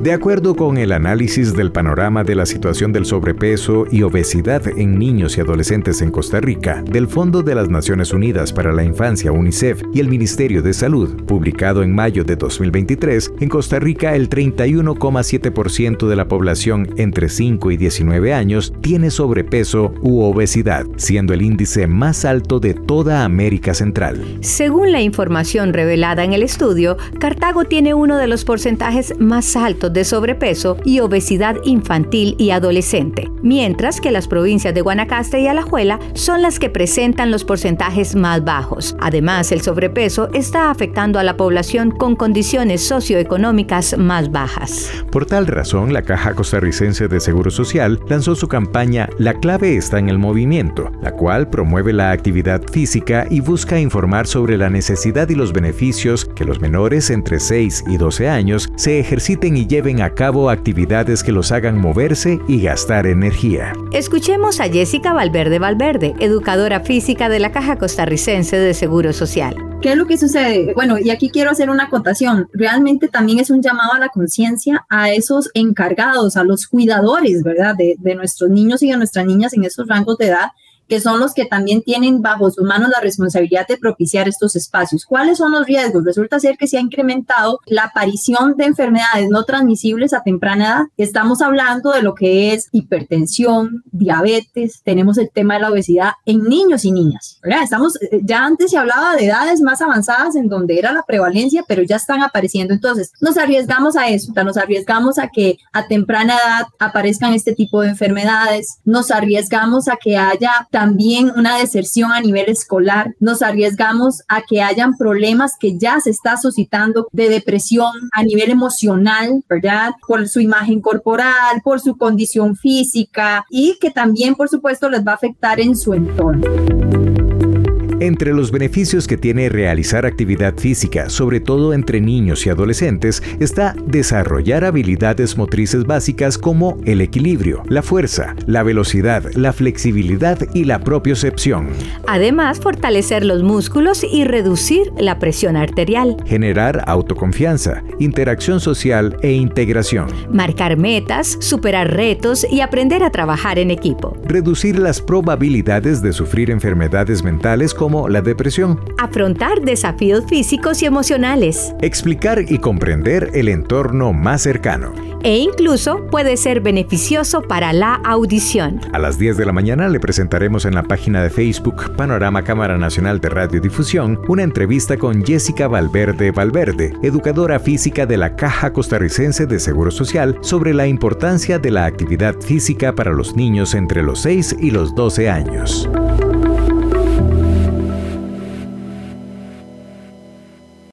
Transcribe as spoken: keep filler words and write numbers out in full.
De acuerdo con el análisis del panorama de la situación del sobrepeso y obesidad en niños y adolescentes en Costa Rica, del Fondo de las Naciones Unidas para la Infancia, UNICEF, y el Ministerio de Salud, publicado en mayo de dos mil veintitrés, en Costa Rica el treinta y uno coma siete por ciento de la población entre cinco y diecinueve años tiene sobrepeso u obesidad, siendo el índice más alto de toda América Central. Según la información revelada en el estudio, Cartago tiene uno de los porcentajes más altos de sobrepeso y obesidad infantil y adolescente, mientras que las provincias de Guanacaste y Alajuela son las que presentan los porcentajes más bajos. Además, el sobrepeso está afectando a la población con condiciones socioeconómicas más bajas. Por tal razón, la Caja Costarricense de Seguro Social lanzó su campaña La clave está en el movimiento, la cual promueve la actividad física y busca informar sobre la necesidad y los beneficios que los menores entre seis y doce años se ejerciten y lleven a cabo actividades que los hagan moverse y gastar energía. Escuchemos a Jessica Valverde Valverde, educadora física de la Caja Costarricense de Seguro Social. ¿Qué es lo que sucede? Bueno, y aquí quiero hacer una acotación. Realmente también es un llamado a la conciencia a esos encargados, a los cuidadores, ¿verdad? De, de nuestros niños y de nuestras niñas en esos rangos de edad, que son los que también tienen bajo sus manos la responsabilidad de propiciar estos espacios. ¿Cuáles son los riesgos? Resulta ser que se ha incrementado la aparición de enfermedades no transmisibles a temprana edad. Estamos hablando de lo que es hipertensión, diabetes, tenemos el tema de la obesidad en niños y niñas, ¿verdad? Estamos, ya antes se hablaba de edades más avanzadas en donde era la prevalencia, pero ya están apareciendo. Entonces, nos arriesgamos a eso, nos arriesgamos a que a temprana edad aparezcan este tipo de enfermedades, nos arriesgamos a que haya también una deserción a nivel escolar, nos arriesgamos a que hayan problemas que ya se está suscitando de depresión a nivel emocional, ¿verdad? Por su imagen corporal, por su condición física y que también, por supuesto, les va a afectar en su entorno. Entre los beneficios que tiene realizar actividad física, sobre todo entre niños y adolescentes, está desarrollar habilidades motrices básicas como el equilibrio, la fuerza, la velocidad, la flexibilidad y la propiocepción. Además, fortalecer los músculos y reducir la presión arterial. Generar autoconfianza, interacción social e integración. Marcar metas, superar retos y aprender a trabajar en equipo. Reducir las probabilidades de sufrir enfermedades mentales como la depresión. Afrontar desafíos físicos y emocionales. Explicar y comprender el entorno más cercano. E incluso puede ser beneficioso para la audición. A las diez de la mañana le presentaremos en la página de Facebook Panorama Cámara Nacional de Radiodifusión una entrevista con Jessica Valverde Valverde, educadora física de la Caja Costarricense de Seguro Social, sobre la importancia de la actividad física para los niños entre los seis y los doce años.